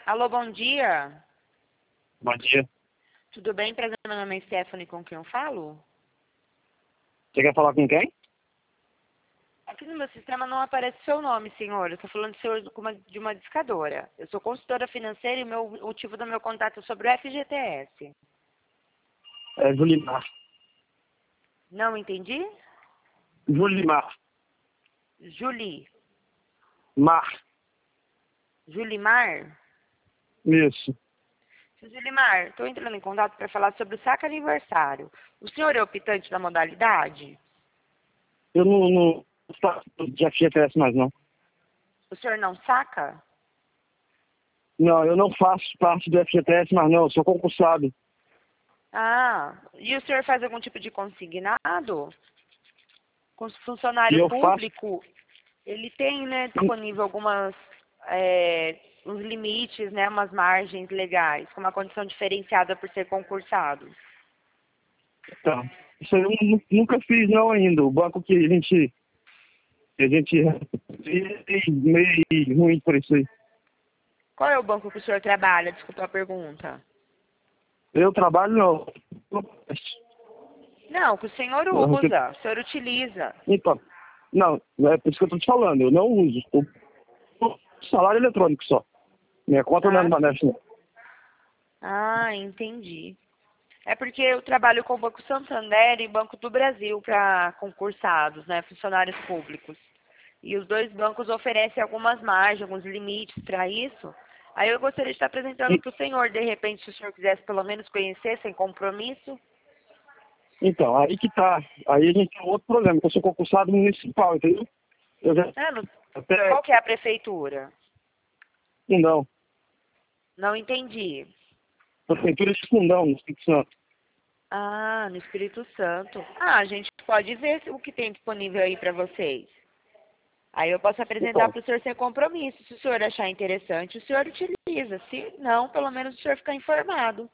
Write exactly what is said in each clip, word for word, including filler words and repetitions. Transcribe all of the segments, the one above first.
Alô, bom dia. Bom dia. Tudo bem? Prazer, meu nome é Stephanie, com quem eu falo? Você quer falar com quem? Aqui no meu sistema não aparece seu nome, senhor. Eu estou falando de, senhor de uma, de uma discadora. Eu sou consultora financeira e o meu- o motivo do meu contato é sobre o F G T S. É Julimar. Não entendi? Julimar. Julie. Mar. Julimar? Isso. Seu Julimar, estou entrando em contato para falar sobre o saque aniversário. O senhor é optante da modalidade? Eu não, não faço de F G T S mais, não. O senhor não saca? Não, eu não faço parte do F G T S mais, não. Eu sou concursado. Ah, e o senhor faz algum tipo de consignado? Com o E funcionário eu faço... público, ele tem, né, disponível algumas, é, uns limites, né, umas margens legais, com uma condição diferenciada por ser concursado. Tá. Isso aí eu nu- nunca fiz, não, ainda. O banco que a gente... que a gente... é meio ruim por isso aí. Qual é o banco que o senhor trabalha? Desculpa a pergunta. Eu trabalho, não. Não, que o senhor usa, o senhor utiliza. Então, não, é por isso que eu tô te falando. Eu não uso. O o salário eletrônico só. Minha conta não é Ah, no Baneste, não. ah, entendi. É porque eu trabalho com o Banco Santander e Banco do Brasil para concursados, né, funcionários públicos. E os dois bancos oferecem algumas margens, alguns limites para isso. Aí eu gostaria de estar apresentando E- para o senhor, de repente, se o senhor quisesse pelo menos conhecer, sem compromisso. Então, aí que tá. Aí a gente tem outro problema, que eu sou concursado municipal, entendeu? Eu já Ah, no- até qual que é a prefeitura? fundão. Não entendi. Prefeitura de Fundão, no Espírito Santo. Ah, no Espírito Santo. Ah, a gente pode ver o que tem disponível aí para vocês. Aí eu posso apresentar Então, para o senhor sem compromisso. Se o senhor achar interessante, o senhor utiliza. Se não, pelo menos o senhor ficar informado.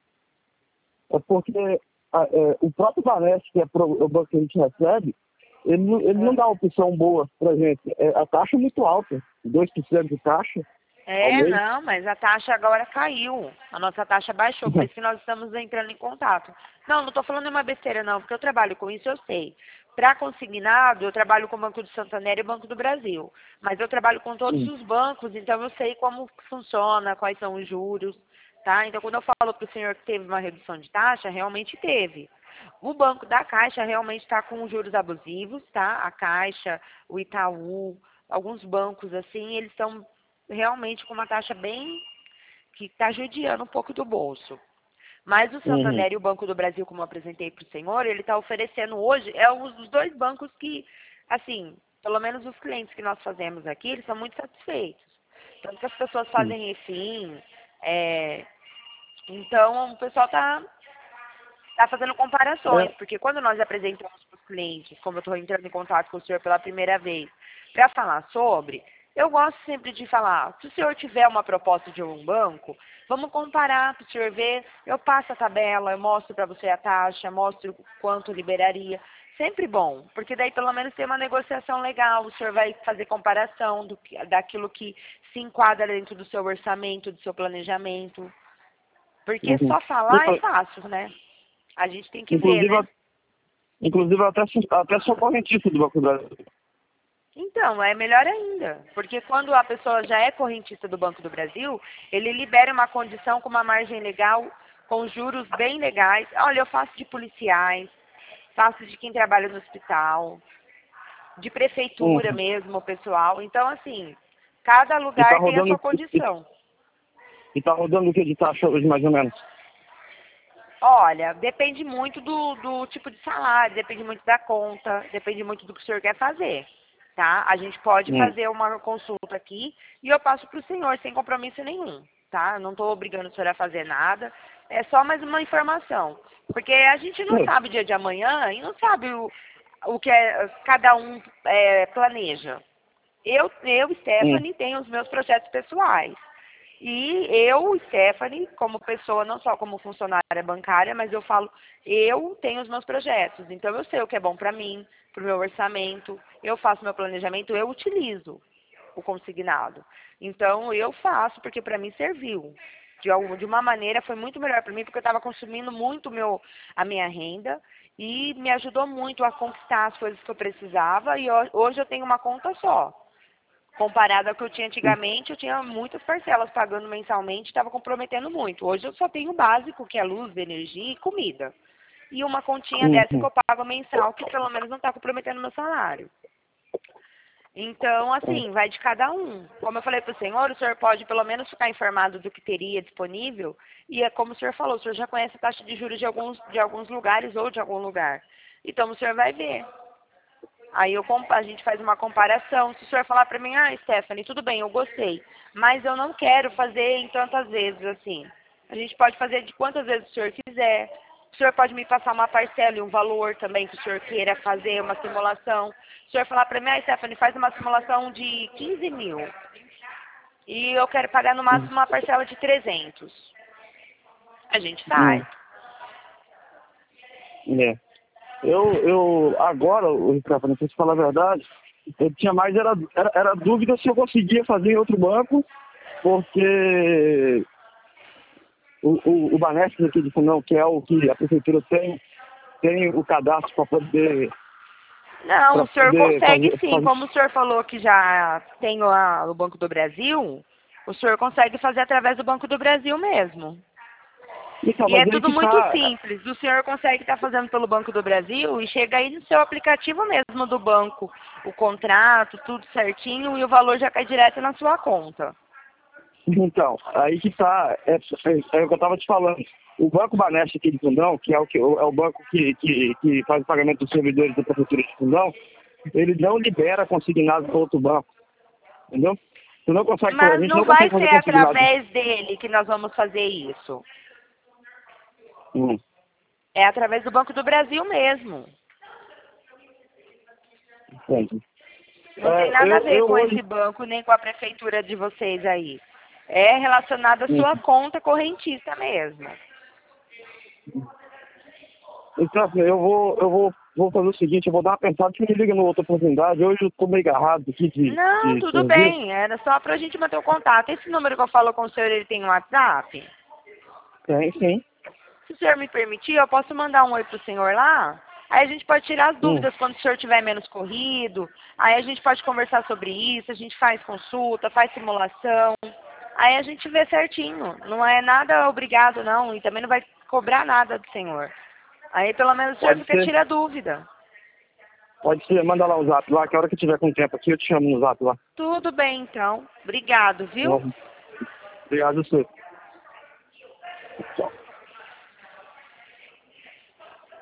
é porque a- é, o próprio Baneste, que é pro- o banco que a gente recebe, ele, não- ele não Ah. dá opção boa pra gente. É, a taxa é muito alta, dois por cento de taxa ao É, mês. não, mas a taxa agora caiu. A nossa taxa baixou, por isso que nós estamos entrando em contato. Não, não estou falando uma besteira não, porque eu trabalho com isso, eu sei. Para consignado, eu trabalho com o Banco do Santander e o Banco do Brasil. Mas eu trabalho com todos Hum, os bancos, então eu sei como funciona, quais são os juros, tá? Então, quando eu falo para o senhor que teve uma redução de taxa, realmente teve. O Banco da Caixa realmente está com juros abusivos, tá? A Caixa, o Itaú, alguns bancos assim, eles estão realmente com uma taxa bem que está judiando um pouco do bolso. Mas o uhum. Santander e o Banco do Brasil, como eu apresentei para o senhor, ele está oferecendo hoje, é um dos dois bancos que, assim, pelo menos os clientes que nós fazemos aqui, eles são muito satisfeitos. Tanto que as pessoas Hum. fazem refim, é, então o pessoal está tá fazendo comparações, É, porque quando nós apresentamos para os clientes, como eu estou entrando em contato com o senhor pela primeira vez, para falar sobre, eu gosto sempre de falar, se o senhor tiver uma proposta de um banco, vamos comparar para o senhor ver, eu passo a tabela, eu mostro para você a taxa, mostro quanto liberaria. Sempre bom, porque daí pelo menos tem uma negociação legal, o senhor vai fazer comparação do que, daquilo que se enquadra dentro do seu orçamento, do seu planejamento. Porque uhum. só falar é Inclu- fácil, né? A gente tem que ver, Inclusive, né? eu- inclusive eu até, sou- até sou correntista do Banco do Brasil. Então, é melhor ainda, porque quando a pessoa já é correntista do Banco do Brasil, ele libera uma condição com uma margem legal, com juros bem legais. Olha, eu faço de policiais, faço de quem trabalha no hospital, de prefeitura Uhum. mesmo, pessoal. Então, assim, cada E tá lugar tem a rodando, sua e, condição. e tá rodando o que de taxa hoje, mais ou menos? Olha, depende muito do, do tipo de salário, depende muito da conta, depende muito do que o senhor quer fazer, tá? A gente pode Hum. fazer uma consulta aqui e eu passo para o senhor sem compromisso nenhum, tá? Eu não estou obrigando o senhor a fazer nada, é só mais uma informação. Porque a gente não Hum. sabe o dia de amanhã e não sabe o, o que é, cada um é, planeja. Eu, eu, Hum. Stephanie, tenho os meus projetos pessoais. E eu, Stephanie, como pessoa, não só como funcionária bancária, mas eu falo, eu tenho os meus projetos. Então eu sei o que é bom para mim, para o meu orçamento, eu faço meu planejamento, eu utilizo. o consignado. Então, eu faço, porque para mim serviu. De, algum, de uma maneira, foi muito melhor para mim, porque eu estava consumindo muito meu, a minha renda e me ajudou muito a conquistar as coisas que eu precisava. E hoje eu tenho uma conta só. Comparado ao que eu tinha antigamente, eu tinha muitas parcelas pagando mensalmente, estava comprometendo muito. Hoje eu só tenho o básico, que é luz, energia e comida. E uma continha dessa que Uhum. eu pago mensal, que pelo menos não está comprometendo meu salário. Então, assim, vai de cada um. Como eu falei para o senhor, o senhor pode pelo menos ficar informado do que teria disponível. E é como o senhor falou, o senhor já conhece a taxa de juros de alguns, de alguns lugares ou de algum lugar. Então, o senhor vai ver. Aí eu, a gente faz uma comparação. Se o senhor falar para mim, ah, Stephanie, tudo bem, eu gostei, mas eu não quero fazer em tantas vezes assim. A gente pode fazer de quantas vezes o senhor quiser. O senhor pode me passar uma parcela e um valor também que o senhor queira fazer uma simulação. Se o senhor falar para mim, ah, Stephanie, faz uma simulação de quinze mil. E eu quero pagar no máximo uma parcela de trezentos. A gente faz. É. Eu, eu, agora, Ricardo, não sei se falar a verdade, eu tinha mais, era, era, era dúvida se eu conseguia fazer em outro banco, porque o, o, o Banesp aqui de Fundão, que é o que a prefeitura tem, tem o cadastro para poder... Não, o senhor poder consegue fazer, sim. fazer... Como o senhor falou que já tem lá o Banco do Brasil, o senhor consegue fazer através do Banco do Brasil mesmo. Então, E é mas aí tudo que muito tá... simples. O senhor consegue estar fazendo pelo Banco do Brasil e chega aí no seu aplicativo mesmo do banco, o contrato, tudo certinho, e o valor já cai direto na sua conta. Então, aí que tá, é, é, é o que eu estava te falando. O Banco Banesp aqui de Fundão, que é o, que, é o banco que, que, que faz o pagamento dos servidores da Prefeitura de Fundão, ele não libera consignado para outro banco, entendeu? Você não consegue, a Mas gente não não vai consegue fazer ser consignado. através dele que nós vamos fazer isso. Hum, É através do Banco do Brasil mesmo. entendi. Não tem É, nada a eu, ver eu com hoje... esse banco nem com a prefeitura de vocês aí. É relacionado à Hum. sua conta correntista mesmo. Então, assim, eu vou, eu vou, vou fazer o seguinte, eu vou dar uma pensada, que me liga numa outra oportunidade. Hoje eu estou meio agarrado aqui de, Não, de tudo serviço. bem. Era só pra gente manter o contato. Esse número que eu falo com o senhor, ele tem um WhatsApp? Tem, sim. Se o senhor me permitir, eu posso mandar um oi pro senhor lá? Aí a gente pode tirar as Hum. dúvidas quando o senhor tiver menos corrido. Aí a gente pode conversar sobre isso, a gente faz consulta, faz simulação. Aí a gente vê certinho. Não é nada obrigado, não. E também não vai cobrar nada do senhor. Aí pelo menos o senhor Pode fica ser. tira a dúvida. Pode ser, manda lá o zap lá, que a hora que eu tiver com tempo aqui, eu te chamo no zap lá. Tudo bem, então. Obrigado, viu? Bom, obrigado, senhor.